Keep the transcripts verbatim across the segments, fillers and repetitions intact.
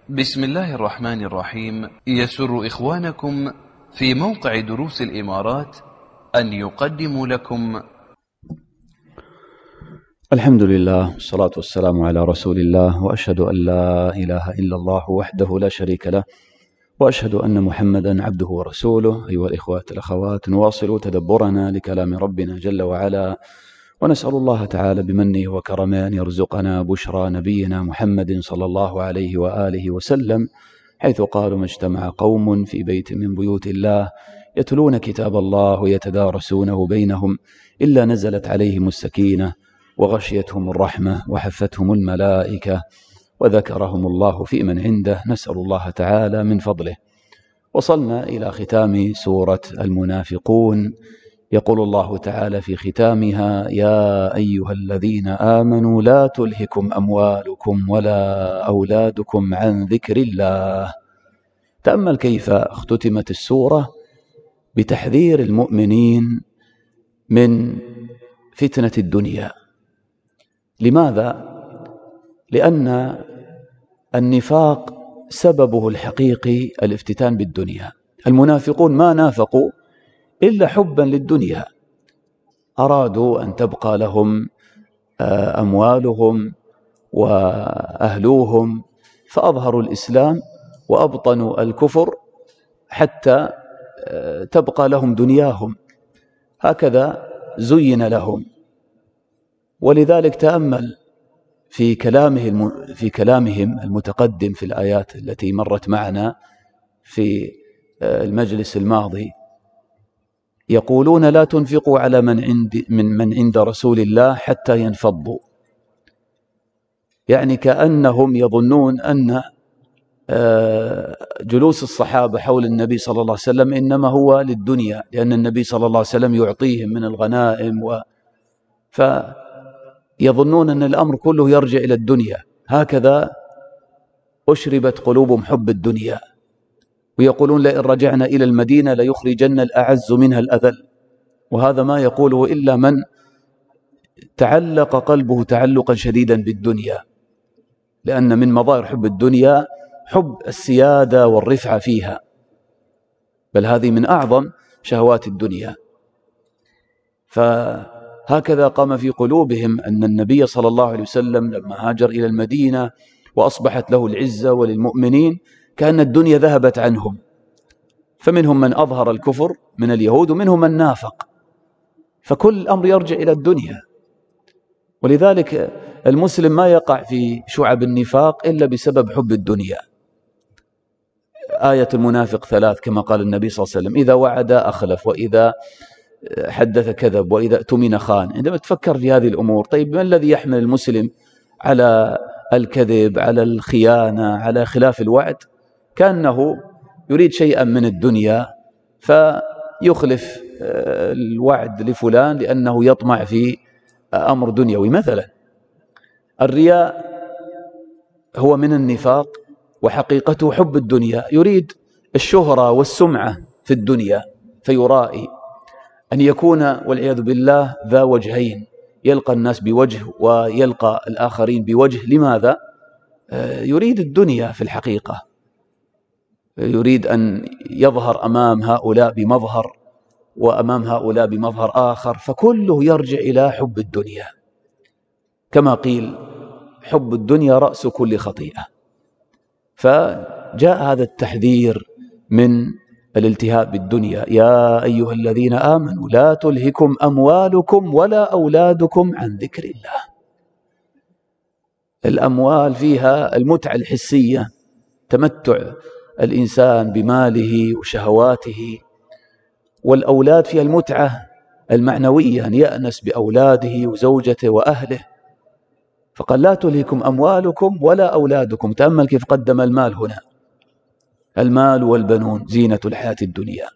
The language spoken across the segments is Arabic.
بسم الله الرحمن الرحيم. يسر إخوانكم في موقع دروس الإمارات أن يقدموا لكم الحمد لله والصلاة والسلام على رسول الله، وأشهد أن لا إله إلا الله وحده لا شريك له، وأشهد أن محمدا عبده ورسوله. أيها الإخوة الأخوات، نواصل تدبرنا لكلام ربنا جل وعلا، ونسأل الله تعالى بمنه وكرمه أن يرزقنا بشرى نبينا محمد صلى الله عليه وآله وسلم، حيث قالوا: ما اجتمع قوم في بيت من بيوت الله يتلون كتاب الله ويتدارسونه بينهم إلا نزلت عليهم السكينة وغشيتهم الرحمة وحفتهم الملائكة وذكرهم الله في من عنده. نسأل الله تعالى من فضله. وصلنا إلى ختام سورة المنافقون. يقول الله تعالى في ختامها: يا أيها الذين آمنوا لا تلهكم أموالكم ولا أولادكم عن ذكر الله. تأمل كيف اختتمت السورة بتحذير المؤمنين من فتنة الدنيا. لماذا؟ لأن النفاق سببه الحقيقي الافتتان بالدنيا. المنافقون ما نافقوا إلا حبا للدنيا، أرادوا أن تبقى لهم أموالهم وأهلوهم، فأظهروا الإسلام وأبطنوا الكفر حتى تبقى لهم دنياهم. هكذا زين لهم. ولذلك تأمل في كلامه في كلامهم المتقدم في الآيات التي مرت معنا في المجلس الماضي، يقولون: لا تنفقوا على من عند من من عند رسول الله حتى ينفضوا. يعني كأنهم يظنون أن جلوس الصحابة حول النبي صلى الله عليه وسلم إنما هو للدنيا، لأن النبي صلى الله عليه وسلم يعطيهم من الغنائم، و فيظنون أن الأمر كله يرجع إلى الدنيا. هكذا أشربت قلوبهم حب الدنيا، ويقولون: لئن رجعنا إلى المدينة ليخرجن الأعز منها الأذل. وهذا ما يقوله إلا من تعلق قلبه تعلقا شديدا بالدنيا، لأن من مظاهر حب الدنيا حب السيادة والرفعة فيها، بل هذه من أعظم شهوات الدنيا. فهكذا قام في قلوبهم أن النبي صلى الله عليه وسلم لما هاجر إلى المدينة وأصبحت له العزة وللمؤمنين، كأن الدنيا ذهبت عنهم. فمنهم من أظهر الكفر من اليهود، ومنهم من نافق، فكل الأمر يرجع إلى الدنيا. ولذلك المسلم ما يقع في شعب النفاق إلا بسبب حب الدنيا. آية المنافق ثلاث كما قال النبي صلى الله عليه وسلم: إذا وعد أخلف، وإذا حدث كذب، وإذا اؤتمن خان. عندما تفكر في هذه الأمور، طيب ما الذي يحمل المسلم على الكذب، على الخيانة، على خلاف الوعد؟ كأنه يريد شيئا من الدنيا فيخلف الوعد لفلان لأنه يطمع في أمر دنيوي. مثلا الرياء هو من النفاق، وحقيقته حب الدنيا. يريد الشهرة والسمعة في الدنيا فيرائي، أن يكون والعياذ بالله ذا وجهين، يلقى الناس بوجه ويلقى الآخرين بوجه. لماذا؟ يريد الدنيا في الحقيقة، يريد أن يظهر أمام هؤلاء بمظهر وأمام هؤلاء بمظهر آخر، فكله يرجع إلى حب الدنيا. كما قيل: حب الدنيا رأس كل خطيئة. فجاء هذا التحذير من الالتهاب بالدنيا: يا أيها الذين آمنوا لا تلهكم أموالكم ولا أولادكم عن ذكر الله. الأموال فيها المتعة الحسية، تمتع الإنسان بماله وشهواته، والأولاد فيها المتعة المعنوية، أن يأنس بأولاده وزوجته وأهله. فقال: لا تلهكم أموالكم ولا أولادكم. تأمل كيف قدم المال هنا. المال والبنون زينة الحياة الدنيا،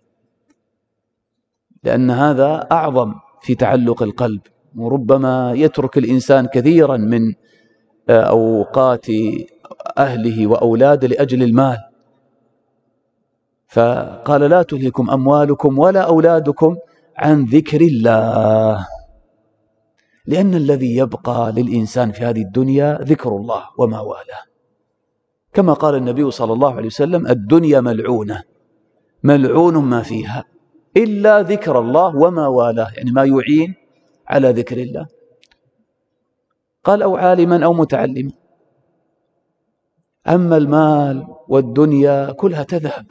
لأن هذا أعظم في تعلق القلب، وربما يترك الإنسان كثيرا من أوقات أهله وأولاده لأجل المال. فقال: لا تلهكم أموالكم ولا أولادكم عن ذكر الله. لأن الذي يبقى للإنسان في هذه الدنيا ذكر الله وما والاه. كما قال النبي صلى الله عليه وسلم: الدنيا ملعونة ملعون ما فيها إلا ذكر الله وما والاه، يعني ما يعين على ذكر الله. قال: أو عالما أو متعلما. أما المال والدنيا كلها تذهب،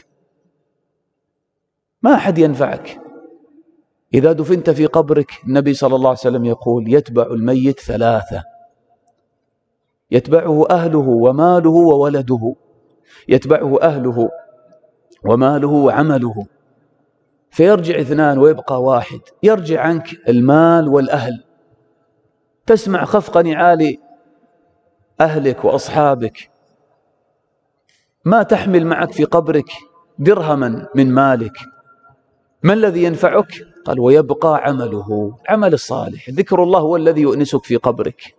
ما أحد ينفعك. إذا دفنت في قبرك النبي صلى الله عليه وسلم يقول: يتبع الميت ثلاثة، يتبعه أهله وماله وولده، يتبعه أهله وماله وعمله، فيرجع اثنان ويبقى واحد. يرجع عنك المال والأهل، تسمع خفق نعال أهلك وأصحابك، ما تحمل معك في قبرك درهما من مالك. ما الذي ينفعك؟ قال: ويبقى عمله، العمل الصالح. ذكر الله هو الذي يؤنسك في قبرك.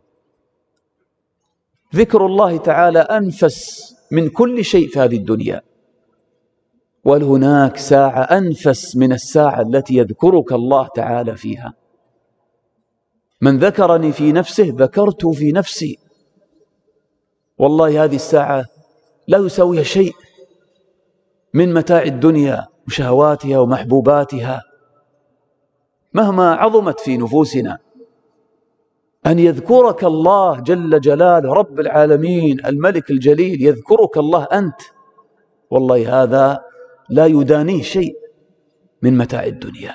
ذكر الله تعالى أنفس من كل شيء في هذه الدنيا، وهناك ساعة أنفس من الساعة التي يذكرك الله تعالى فيها. من ذكرني في نفسه ذكرته في نفسي. والله هذه الساعة لا يساويها شيء من متاع الدنيا وشهواتها ومحبوباتها مهما عظمت في نفوسنا. أن يذكرك الله جل جلاله رب العالمين الملك الجليل، يذكرك الله أنت، والله هذا لا يدانيه شيء من متاع الدنيا.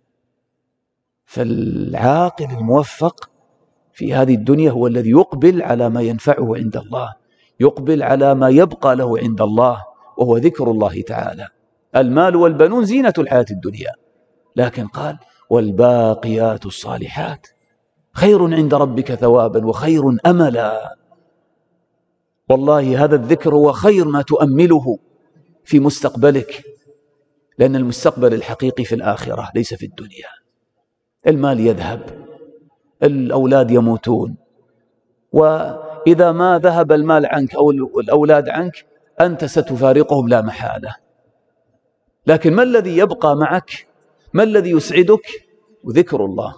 فالعاقل الموفق في هذه الدنيا هو الذي يقبل على ما ينفعه عند الله، يقبل على ما يبقى له عند الله، وهو ذكر الله تعالى. المال والبنون زينة الحياة الدنيا، لكن قال: والباقيات الصالحات خير عند ربك ثوابا وخير أملا. والله هذا الذكر هو خير ما تؤمله في مستقبلك، لأن المستقبل الحقيقي في الآخرة ليس في الدنيا. المال يذهب، الأولاد يموتون، وإذا ما ذهب المال عنك أو الأولاد عنك أنت ستفارقهم لا محالة. لكن ما الذي يبقى معك؟ ما الذي يسعدك؟ ذكر الله.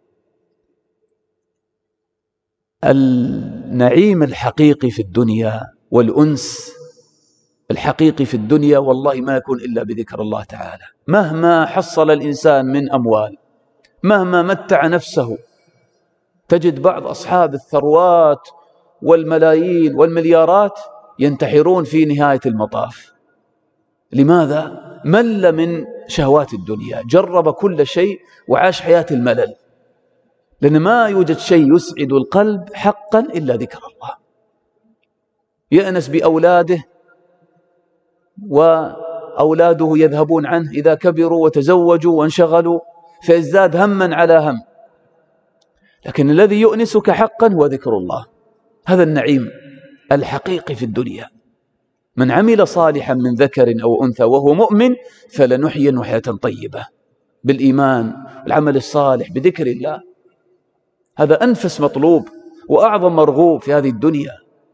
النعيم الحقيقي في الدنيا والأنس الحقيقي في الدنيا والله ما يكون إلا بذكر الله تعالى. مهما حصل الإنسان من أموال، مهما متع نفسه، تجد بعض أصحاب الثروات والملايين والمليارات ينتحرون في نهاية المطاف. لماذا؟ مل من شهوات الدنيا، جرب كل شيء وعاش حياة الملل، لأن ما يوجد شيء يسعد القلب حقا إلا ذكر الله. يأنس بأولاده وأولاده يذهبون عنه إذا كبروا وتزوجوا وانشغلوا، فيزداد هما على هم. لكن الذي يؤنسك حقا هو ذكر الله. هذا النعيم الحقيقي في الدنيا. من عمل صالحا من ذكر أو أنثى وهو مؤمن فلنحيينه حياة طيبة بالإيمان، العمل الصالح، بذكر الله. هذا أنفس مطلوب وأعظم مرغوب في هذه الدنيا.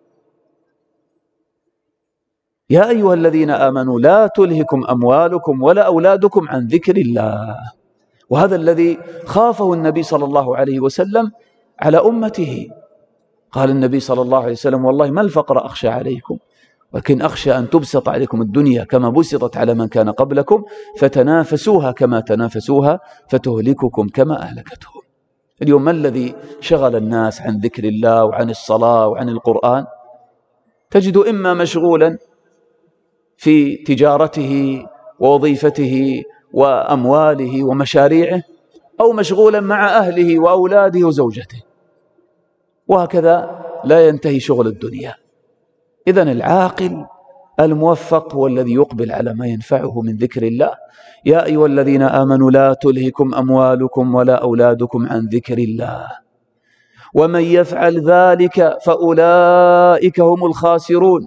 يا أيها الذين آمنوا لا تلهكم أموالكم ولا أولادكم عن ذكر الله. وهذا الذي خافه النبي صلى الله عليه وسلم على أمته. قال النبي صلى الله عليه وسلم: والله ما الفقر أخشى عليكم، ولكن أخشى أن تبسط عليكم الدنيا كما بسطت على من كان قبلكم فتنافسوها كما تنافسوها فتهلككم كما أهلكتهم. اليوم ما الذي شغل الناس عن ذكر الله وعن الصلاة وعن القرآن؟ تجد إما مشغولا في تجارته ووظيفته وأمواله ومشاريعه، أو مشغولا مع أهله وأولاده وزوجته، وهكذا لا ينتهي شغل الدنيا. إذن العاقل الموفق هو الذي يقبل على ما ينفعه من ذكر الله. يا أيها الذين آمنوا لا تلهكم أموالكم ولا أولادكم عن ذكر الله ومن يفعل ذلك فأولئك هم الخاسرون،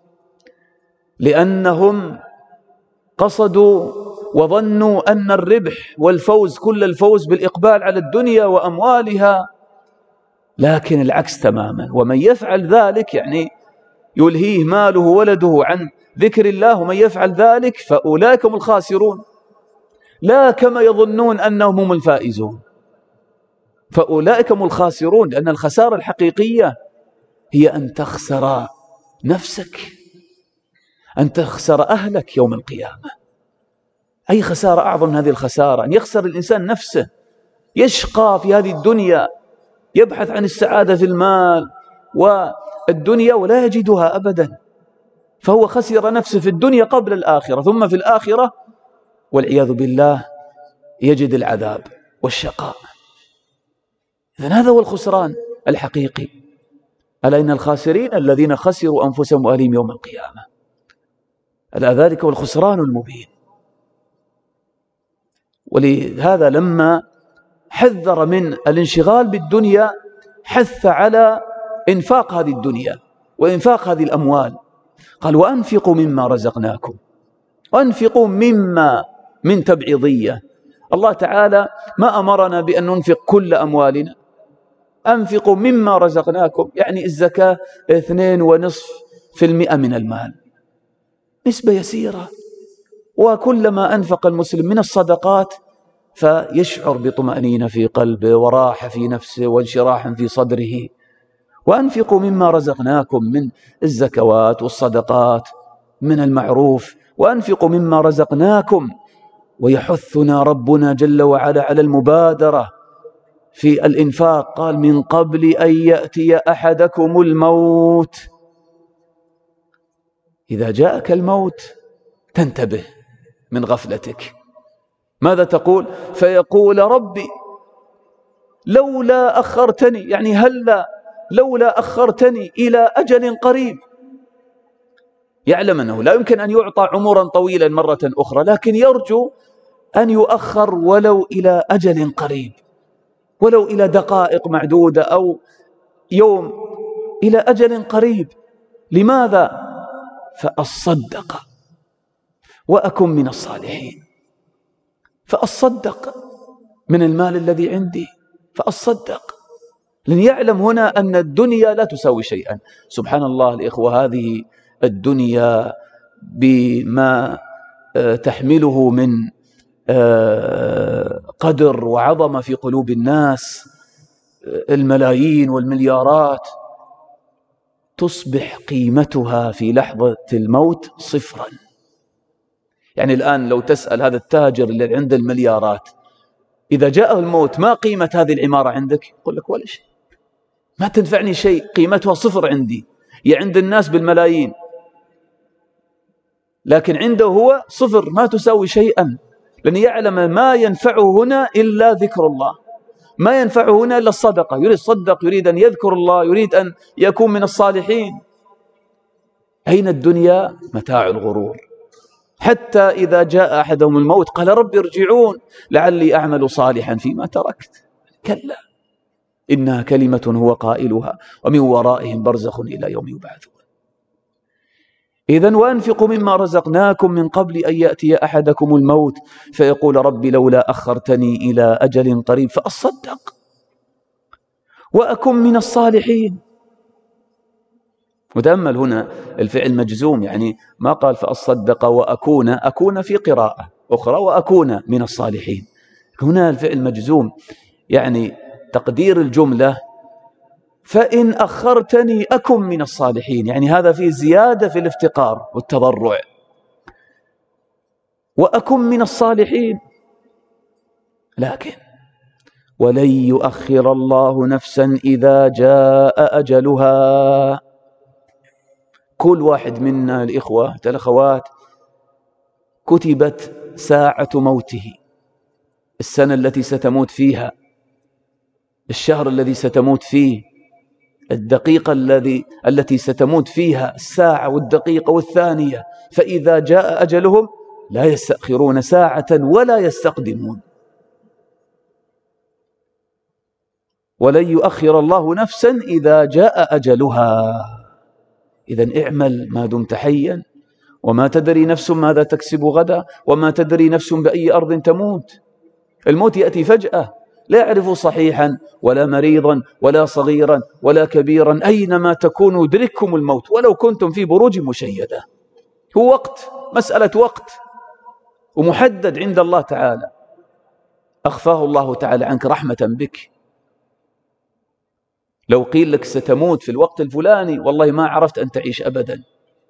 لأنهم قصدوا وظنوا أن الربح والفوز كل الفوز بالإقبال على الدنيا وأموالها، لكن العكس تماما. ومن يفعل ذلك يعني يلهيه ماله ولده عن ذكر الله، ومن يفعل ذلك فأولئك هم الخاسرون، لا كما يظنون أنهم هم الفائزون. فأولئك هم الخاسرون، لأن الخسارة الحقيقية هي أن تخسر نفسك، أن تخسر أهلك يوم القيامة. أي خسارة أعظم من هذه الخسارة؟ أن يخسر الإنسان نفسه، يشقى في هذه الدنيا، يبحث عن السعادة في المال والدنيا ولا يجدها أبدا، فهو خسر نفسه في الدنيا قبل الآخرة، ثم في الآخرة والعياذ بالله يجد العذاب والشقاء. إذن هذا هو الخسران الحقيقي. ألا إن الخاسرين الذين خسروا أنفسهم وأهليهم يوم القيامة. ألا ذلك هو الخسران المبين. ولهذا لما حذر من الانشغال بالدنيا حث على إنفاق هذه الدنيا وإنفاق هذه الأموال. قال وأنفقوا مما رزقناكم، وأنفقوا مما من تبعيضية. الله تعالى ما أمرنا بأن ننفق كل أموالنا، أنفقوا مما رزقناكم، يعني الزكاة اثنين ونصف في المئة من المال، نسبة يسيرة. وكلما أنفق المسلم من الصدقات فيشعر بطمأنينة في قلبه وراحة في نفسه وانشراح في صدره. وأنفقوا مما رزقناكم من الزكوات والصدقات من المعروف، وأنفقوا مما رزقناكم. ويحثنا ربنا جل وعلا على المبادرة في الإنفاق، قال من قبل أن يأتي أحدكم الموت. إذا جاءك الموت تنتبه من غفلتك. ماذا تقول؟ فيقول ربي لولا أخرتني، يعني هلا لولا أخرتني إلى أجل قريب. يعلم أنه لا يمكن أن يعطى عمرا طويلا مرة أخرى، لكن يرجو أن يؤخر ولو إلى أجل قريب، ولو إلى دقائق معدودة أو يوم، إلى أجل قريب. لماذا؟ فأصدق وأكن من الصالحين. فأصدق من المال الذي عندي، فأصدق، لن يعلم هنا أن الدنيا لا تساوي شيئا. سبحان الله الإخوة، هذه الدنيا بما تحمله من قدر وعظمة في قلوب الناس، الملايين والمليارات، تصبح قيمتها في لحظة الموت صفرا. يعني الآن لو تسأل هذا التاجر اللي عنده المليارات، إذا جاءه الموت ما قيمة هذه العمارة عندك؟ يقول لك ولا شيء، ما تنفعني شيء، قيمتها صفر عندي. هي عند الناس بالملايين، لكن عنده هو صفر، ما تساوي شيئا، لأن يعلم ما ينفعه هنا إلا ذكر الله، ما ينفعه هنا إلا الصدقة. يريد صدق، يريد أن يذكر الله، يريد أن يكون من الصالحين. أين الدنيا؟ متاع الغرور. حتى إذا جاء أحدهم الموت قال رب ارجعون لعلي أعمل صالحا فيما تركت. كلا إنها كلمة هو قائلها ومن ورائهم برزخ إلى يوم يبعثون. إذن وأنفقوا مما رزقناكم من قبل أن يأتي أحدكم الموت فيقول رب لولا أخرتني إلى أجل قريب فأصدق وأكن من الصالحين. وتأمل هنا الفعل مجزوم، يعني ما قال فأصدق وأكون، أكون في قراءة أخرى وأكون من الصالحين. هنا الفعل مجزوم، يعني تقدير الجملة فإن أخرتني أكن من الصالحين، يعني هذا فيه زيادة في الافتقار والتضرع. وأكن من الصالحين، لكن ولن يؤخر الله نفسا إذا جاء أجلها. كل واحد منا الإخوة الأخوات كتبت ساعة موته، السنة التي ستموت فيها، الشهر الذي ستموت فيه، الدقيقة الذي التي ستموت فيها، الساعة والدقيقة والثانية. فإذا جاء أجلهم لا يستأخرون ساعة ولا يستقدمون. ولن يؤخر الله نفسا إذا جاء أجلها. إذن اعمل ما دمت حيا، وما تدري نفس ماذا تكسب غدا، وما تدري نفس بأي أرض تموت. الموت يأتي فجأة، لا يعرف صحيحا ولا مريضا ولا صغيرا ولا كبيرا، أينما تكونوا يدرككم الموت ولو كنتم في بروج مشيدة. هو وقت، مسألة وقت، ومحدد عند الله تعالى، أخفاه الله تعالى عنك رحمة بك. لو قيل لك ستموت في الوقت الفلاني والله ما عرفت أن تعيش أبدا.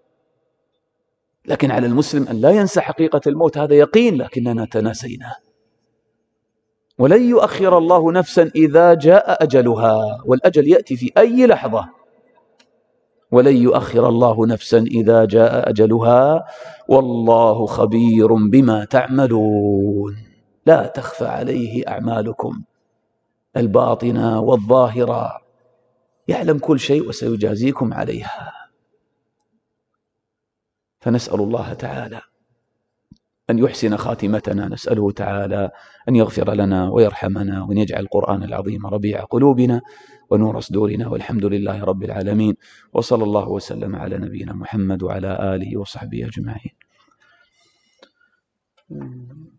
لكن على المسلم أن لا ينسى حقيقة الموت، هذا يقين لكننا تناسيناه. ولن يؤخر الله نفسا إذا جاء أجلها، والأجل يأتي في أي لحظة. ولن يؤخر الله نفسا إذا جاء أجلها والله خبير بما تعملون. لا تخفى عليه أعمالكم الباطنة والظاهرة، يعلم كل شيء وسيجازيكم عليها. فنسأل الله تعالى أن يحسن خاتمتنا، نسأله تعالى أن يغفر لنا ويرحمنا، وأن يجعل القرآن العظيم ربيع قلوبنا ونور صدورنا، والحمد لله رب العالمين. وصلى الله وسلم على نبينا محمد وعلى آله وصحبه أجمعين.